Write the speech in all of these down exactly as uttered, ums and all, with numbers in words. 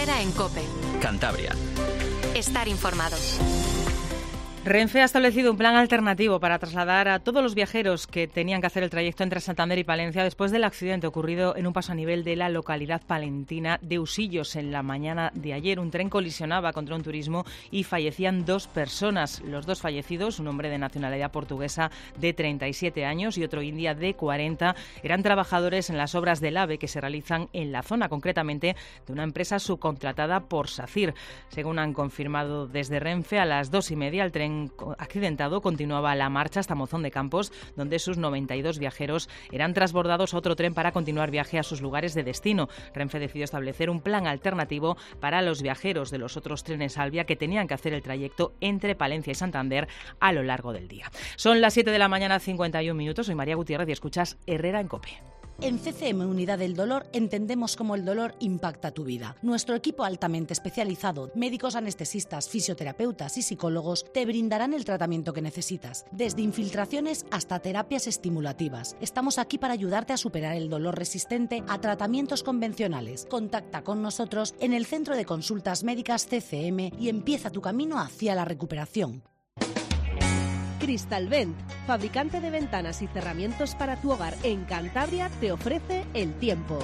Herrera en COPE. Cantabria. Estar informado. Renfe ha establecido un plan alternativo para trasladar a todos los viajeros que tenían que hacer el trayecto entre Santander y Palencia después del accidente ocurrido en un paso a nivel de la localidad palentina de Usillos en la mañana de ayer. Un tren colisionaba contra un turismo y fallecían dos personas. Los dos fallecidos, un hombre de nacionalidad portuguesa de treinta y siete años y otro india de cuarenta, eran trabajadores en las obras del AVE que se realizan en la zona, concretamente de una empresa subcontratada por SACIR. Según han confirmado desde Renfe, a las dos y media el tren accidentado continuaba la marcha hasta Mozón de Campos, donde sus noventa y dos viajeros eran transbordados a otro tren para continuar viaje a sus lugares de destino. Renfe decidió establecer un plan alternativo para los viajeros de los otros trenes Alvia que tenían que hacer el trayecto entre Palencia y Santander a lo largo del día. Son las siete de la mañana, cincuenta y un minutos. Soy María Gutiérrez y escuchas Herrera en COPE. En C C M Unidad del Dolor entendemos cómo el dolor impacta tu vida. Nuestro equipo altamente especializado, médicos anestesistas, fisioterapeutas y psicólogos te brindarán el tratamiento que necesitas, desde infiltraciones hasta terapias estimulativas. Estamos aquí para ayudarte a superar el dolor resistente a tratamientos convencionales. Contacta con nosotros en el Centro de Consultas Médicas C C M y empieza tu camino hacia la recuperación. Cristalvent, fabricante de ventanas y cerramientos para tu hogar en Cantabria, te ofrece el tiempo.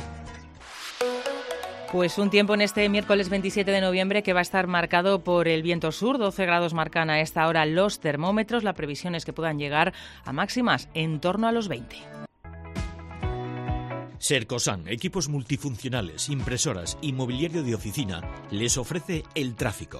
Pues un tiempo en este miércoles veintisiete de noviembre que va a estar marcado por el viento sur. doce grados marcan a esta hora los termómetros. La previsión es que puedan llegar a máximas en torno a los veinte. Sercosan, equipos multifuncionales, impresoras y mobiliario de oficina, les ofrece el tráfico.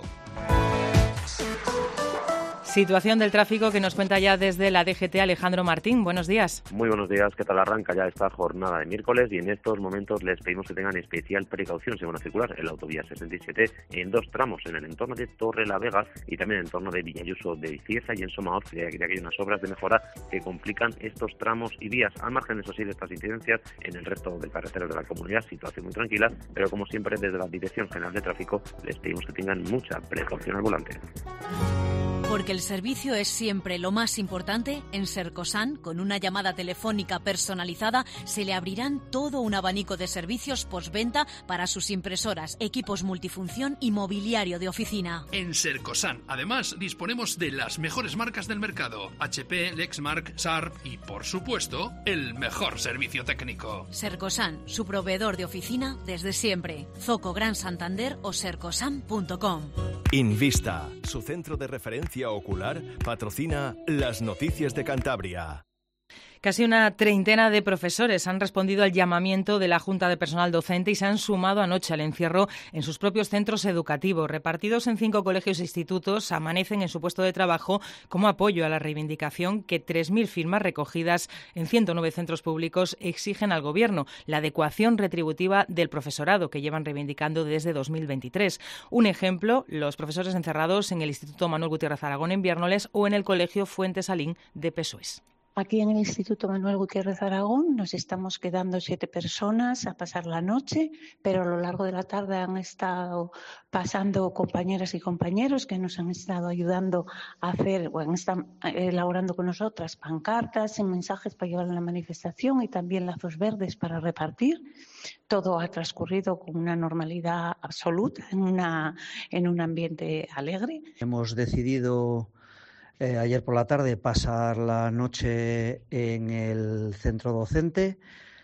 Situación del tráfico que nos cuenta ya desde la D G T Alejandro Martín. Buenos días. Muy buenos días. ¿Qué tal arranca ya esta jornada de miércoles? Y en estos momentos les pedimos que tengan especial precaución si van a circular en la autovía sesenta y siete en dos tramos, en el entorno de Torre la Vega y también en el entorno de Villayuso de Cieza y en Somaoz, ya que hay unas obras de mejora que complican estos tramos y vías. Al margen, eso sí, de estas incidencias, en el resto de carreteras de la comunidad, situación muy tranquila, pero como siempre, desde la Dirección General de Tráfico les pedimos que tengan mucha precaución al volante. Porque el servicio es siempre lo más importante, en Sercosan, con una llamada telefónica personalizada, se le abrirán todo un abanico de servicios postventa para sus impresoras, equipos multifunción y mobiliario de oficina. En Sercosan, además, disponemos de las mejores marcas del mercado: H P, Lexmark, Sharp y, por supuesto, el mejor servicio técnico. Sercosan, su proveedor de oficina desde siempre. Zoco Gran Santander o sercosan punto com. Invista, su centro de referencia ocular, patrocina las noticias de Cantabria. Casi una treintena de profesores han respondido al llamamiento de la Junta de Personal Docente y se han sumado anoche al encierro en sus propios centros educativos. Repartidos en cinco colegios e institutos, amanecen en su puesto de trabajo como apoyo a la reivindicación que tres mil firmas recogidas en ciento nueve centros públicos exigen al Gobierno: la adecuación retributiva del profesorado, que llevan reivindicando desde dos mil veintitrés. Un ejemplo, los profesores encerrados en el Instituto Manuel Gutiérrez Aragón en Viérnoles o en el Colegio Fuente Salín de Pesoes. Aquí en el Instituto Manuel Gutiérrez Aragón nos estamos quedando siete personas a pasar la noche, pero a lo largo de la tarde han estado pasando compañeras y compañeros que nos han estado ayudando a hacer, bueno, están elaborando con nosotras pancartas y mensajes para llevar a la manifestación y también lazos verdes para repartir. Todo ha transcurrido con una normalidad absoluta, en, una, en un ambiente alegre. Hemos decidido Eh, ayer por la tarde pasar la noche en el centro docente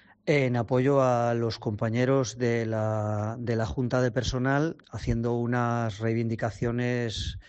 en apoyo a los compañeros de la, de la Junta de Personal, haciendo unas reivindicaciones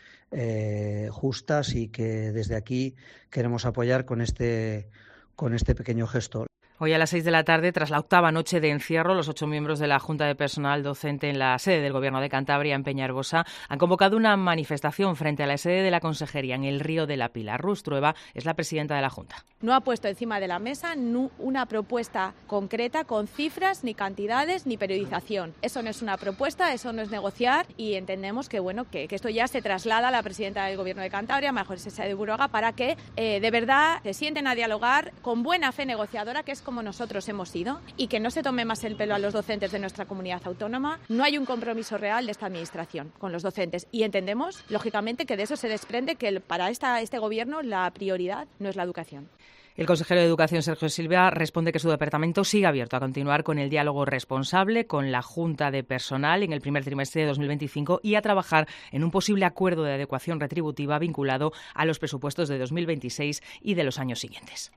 eh, justas y que desde aquí queremos apoyar con este, con este pequeño gesto. Hoy a las seis de la tarde, tras la octava noche de encierro, los ocho miembros de la Junta de Personal Docente en la sede del Gobierno de Cantabria, en Peñaherbosa, han convocado una manifestación frente a la sede de la Consejería en el Río de la Pila. Rus Trueba es la presidenta de la Junta. No ha puesto encima de la mesa una propuesta concreta con cifras, ni cantidades, ni periodización. Eso no es una propuesta, eso no es negociar, y entendemos que bueno que, que esto ya se traslada a la presidenta del Gobierno de Cantabria, María José de Buroga, para que eh, de verdad se sienten a dialogar con buena fe negociadora, que es como nosotros hemos sido, y que no se tome más el pelo a los docentes de nuestra comunidad autónoma. No hay un compromiso real de esta administración con los docentes y entendemos, lógicamente, que de eso se desprende que para esta, este gobierno la prioridad no es la educación. El consejero de Educación, Sergio Silva, responde que su departamento sigue abierto a continuar con el diálogo responsable con la Junta de Personal en el primer trimestre de dos mil veinticinco y a trabajar en un posible acuerdo de adecuación retributiva vinculado a los presupuestos de dos mil veintiséis y de los años siguientes.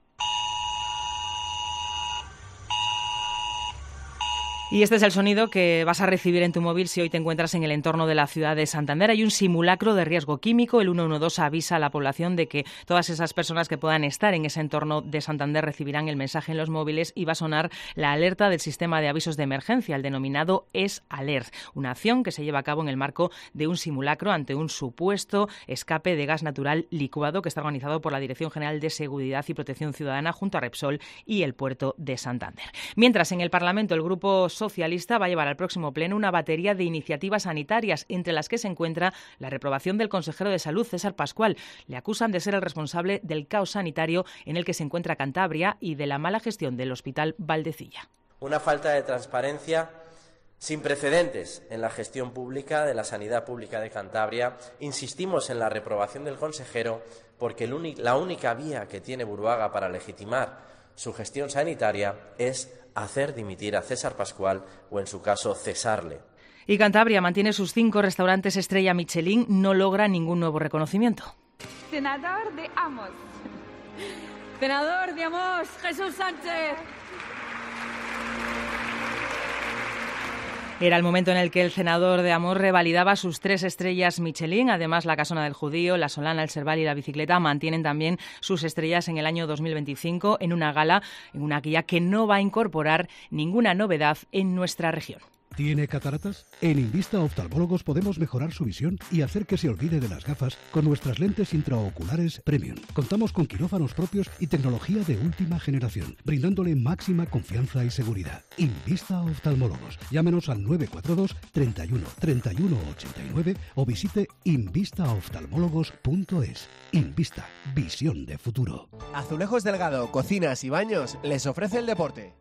Y este es el sonido que vas a recibir en tu móvil si hoy te encuentras en el entorno de la ciudad de Santander. Hay un simulacro de riesgo químico. El ciento doce avisa a la población de que todas esas personas que puedan estar en ese entorno de Santander recibirán el mensaje en los móviles y va a sonar la alerta del sistema de avisos de emergencia, el denominado ES-Alert, una acción que se lleva a cabo en el marco de un simulacro ante un supuesto escape de gas natural licuado que está organizado por la Dirección General de Seguridad y Protección Ciudadana junto a Repsol y el Puerto de Santander. Mientras, en el Parlamento, el Grupo Socialista va a llevar al próximo pleno una batería de iniciativas sanitarias, entre las que se encuentra la reprobación del consejero de Salud, César Pascual. Le acusan de ser el responsable del caos sanitario en el que se encuentra Cantabria y de la mala gestión del Hospital Valdecilla. Una falta de transparencia sin precedentes en la gestión pública de la sanidad pública de Cantabria. Insistimos en la reprobación del consejero porque el único, la única vía que tiene Buruaga para legitimar su gestión sanitaria es hacer dimitir a César Pascual o, en su caso, cesarle. Y Cantabria mantiene sus cinco restaurantes estrella Michelin, no logra ningún nuevo reconocimiento. Senador de Amos. Senador de Amos, Jesús Sánchez. Era el momento en el que el senador de Amor revalidaba sus tres estrellas Michelin. Además, la Casona del Judío, la Solana, el Serval y la Bicicleta mantienen también sus estrellas en el año dos mil veinticinco en una gala, en una guía que no va a incorporar ninguna novedad en nuestra región. ¿Tiene cataratas? En Invista Oftalmólogos podemos mejorar su visión y hacer que se olvide de las gafas con nuestras lentes intraoculares Premium. Contamos con quirófanos propios y tecnología de última generación, brindándole máxima confianza y seguridad. Invista Oftalmólogos. Llámenos al nueve cuatro dos, treinta y uno, treinta y uno ochenta y nueve o visite invista oftalmólogos punto es. Invista. Visión de futuro. Azulejos Delgado, Cocinas y Baños les ofrece el deporte.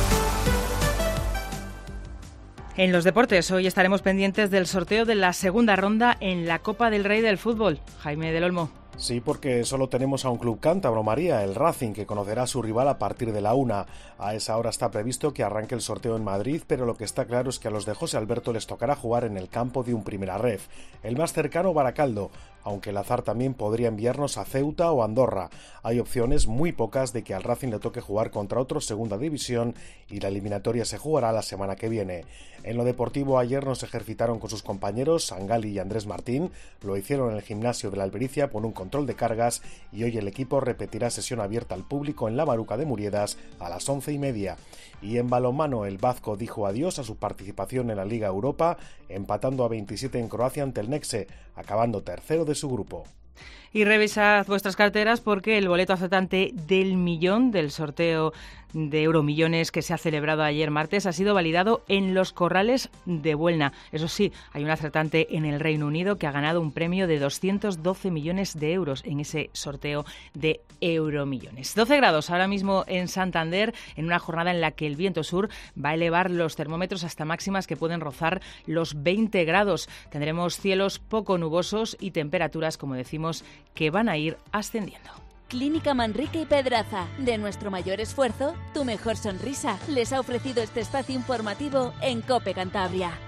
En los deportes, hoy estaremos pendientes del sorteo de la segunda ronda en la Copa del Rey del Fútbol. Jaime del Olmo. Sí, porque solo tenemos a un club cántabro, María, el Racing, que conocerá a su rival a partir de la una. A esa hora está previsto que arranque el sorteo en Madrid, pero lo que está claro es que a los de José Alberto les tocará jugar en el campo de un Primera Ref. El más cercano, Baracaldo, aunque el azar también podría enviarnos a Ceuta o Andorra. Hay opciones muy pocas de que al Racing le toque jugar contra otro Segunda División y la eliminatoria se jugará la semana que viene. En lo deportivo, ayer nos ejercitaron con sus compañeros Sangali y Andrés Martín, lo hicieron en el gimnasio de la Albericia por un control de cargas y hoy el equipo repetirá sesión abierta al público en la Baruca de Muriedas a las once y media. Y en balonmano, el Bazco dijo adiós a su participación en la Liga Europa, empatando a veintisiete en Croacia ante el Nexe, acabando tercero de su grupo. Y revisad vuestras carteras porque el boleto acertante del millón del sorteo de Euromillones que se ha celebrado ayer martes ha sido validado en los Corrales de Buelna. Eso sí, hay un acertante en el Reino Unido que ha ganado un premio de doscientos doce millones de euros en ese sorteo de Euromillones. doce grados ahora mismo en Santander, en una jornada en la que el viento sur va a elevar los termómetros hasta máximas que pueden rozar los veinte grados. Tendremos cielos poco nubosos y temperaturas, como decimos, que van a ir ascendiendo. Clínica Manrique y Pedraza. De nuestro mayor esfuerzo, tu mejor sonrisa. Les ha ofrecido este espacio informativo en COPE Cantabria.